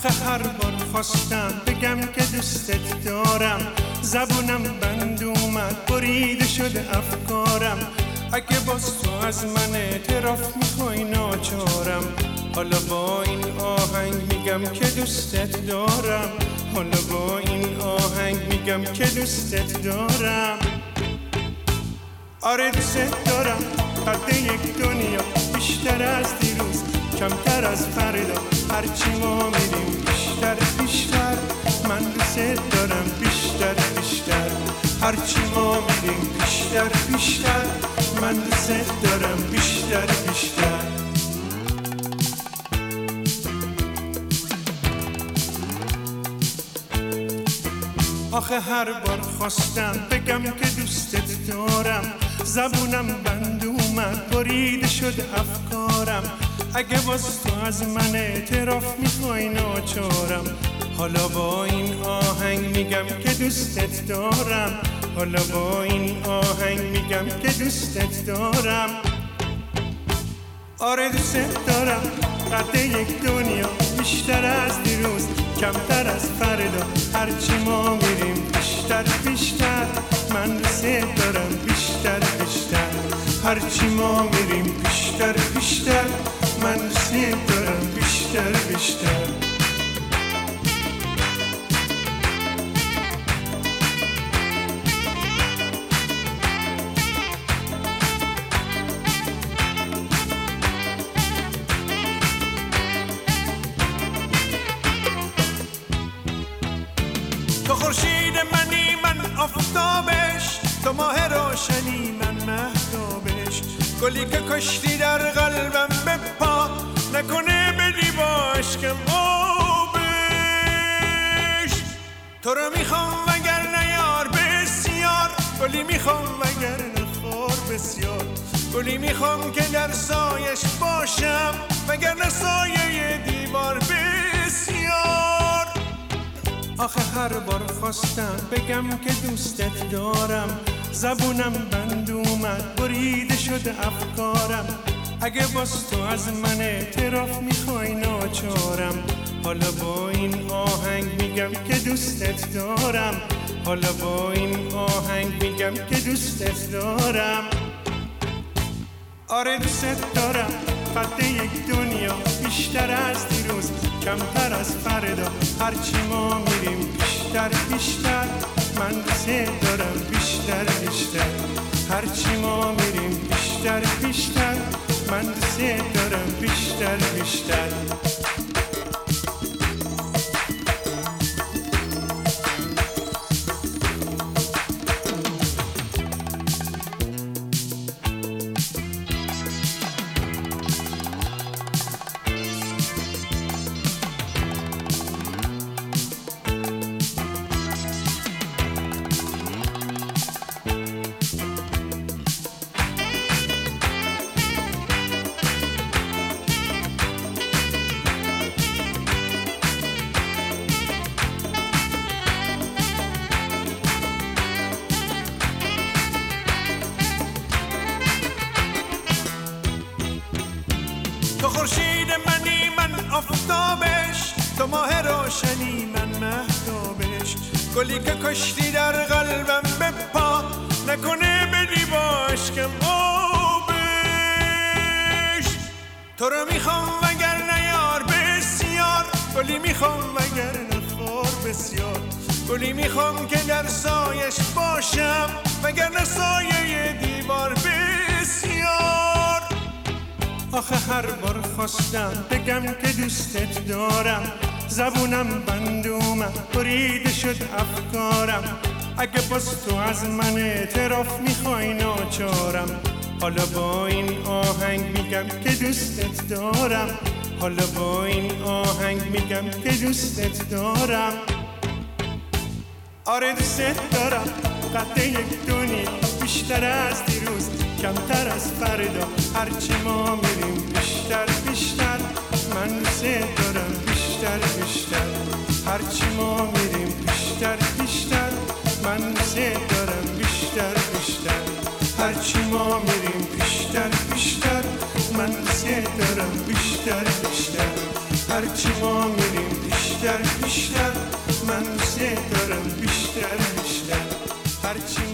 آخه هر بار خواستم بگم که دوستت دارم، زبونم بند اومد بریده شده افکارم. اگه باز تو از من اعتراف میخوای ناچارم، حالا با این آهنگ میگم که دوستت دارم، حالا با این آهنگ میگم که دوستت دارم. آره دوستت دارم، قد یک دنیا، بیشتر از دیروز، کمتر از فردا، هرچی ما میریم بیشتر بیشتر. من دوستت دارم بیشتر بیشتر، هرچی ما میریم بیشتر بیشتر. من دوستت دارم بیشتر بیشتر. آخه هر بار خواستم بگم که دوستت دارم، زبونم بند اومد بریده شد افکارم. اگه باز تو از من اعتراف میخوای ناچارم، حالا با این آهنگ میگم که دوستت دارم، حالا با این آهنگ میگم که دوستت دارم. آره دوستت دارم، قد یک دنیا، بیشتر از دیروز، کمتر از فردا، هرچی ما میریم بیشتر بیشتر. من دوستت دارم بیشتر بیشتر، هرچی ما میریم بیشتر بیشتر. من دوستت دارم بیشتر بیشتر. تو خورشید منی من آفتابش، تو ماه روشنی من مهتابش. گلی که کشتی در قلبم بپا، نکنه بدی باش که آبش. تو رو میخوام وگرنه یار بسیار، گلی میخوام وگرنه خار بسیار. گلی میخوام که در سایش باشم، وگرنه سایه دیوار بسیار. آخه هر بار خواستم بگم که دوستت دارم، زبونم بند اومد بریده شده افکارم. اگه باز تو از من اعتراف میخوای ناچارم، حالا با این آهنگ میگم که دوستت دارم، حالا با این آهنگ میگم که دوستت دارم. آره دوستت دارم، قد یک دنیا، بیشتر از دیروز، کمتر از فردا، هرچی ما میریم بیشتر بیشتر. من دوستت دارم بیشتر بیشتر، هرچی ما میریم بیشتر بیشتر. من دوستت دارم بیشتر بیشتر. تو خورشید منی من آفتابش، تو ماه روشنی من مهتابش. گلی که کشتی در قلبم بپا، نکنه بدی باش که آبش. تو رو میخوام وگرنه یار بسیار، گلی میخوام وگرنه خار بسیار. گلی میخوام که در سایش باشم، وگرنه سایه دیوار بسیار. آخه هر بار خواستم بگم که دوستت دارم، زبونم بند اومد بریده شد افکارم. اگه باز تو از من اعتراف میخوای ناچارم، حالا با این آهنگ میگم که دوستت دارم، حالا با این آهنگ میگم که دوستت دارم. آره دوستت دارم، قد یک دنیا، بیشتر از دیروز، کمتر از فردا، هرچی ما میریم بیشتر بیشتر. من دوستت دارم بیشتر بیشتر، هرچی ما میریم بیشتر بیشتر. من دوستت دارم بیشتر بیشتر، هرچی ما میریم بیشتر بیشتر. من دوستت دارم بیشتر بیشتر، هرچی ما میریم بیشتر بیشتر بیشتر من دوست دارم بیشتر بیشتر هرچی